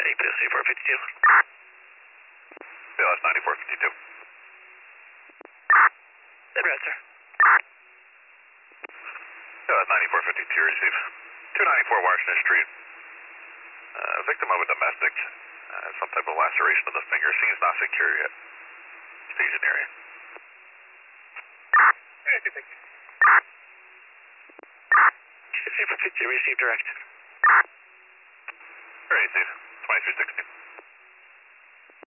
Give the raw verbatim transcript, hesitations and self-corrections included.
A P S C four fifty-two. B L S ninety-four fifty-two. Dead red, sir. B L S ninety-four fifty-two, receive. two ninety-four Washington Street. Uh, victim of a domestic. Uh, some type of laceration of the finger. Seems not secure yet. Station area. Thank you. C four fifty-two, receive direct. Receive. twenty-three sixty.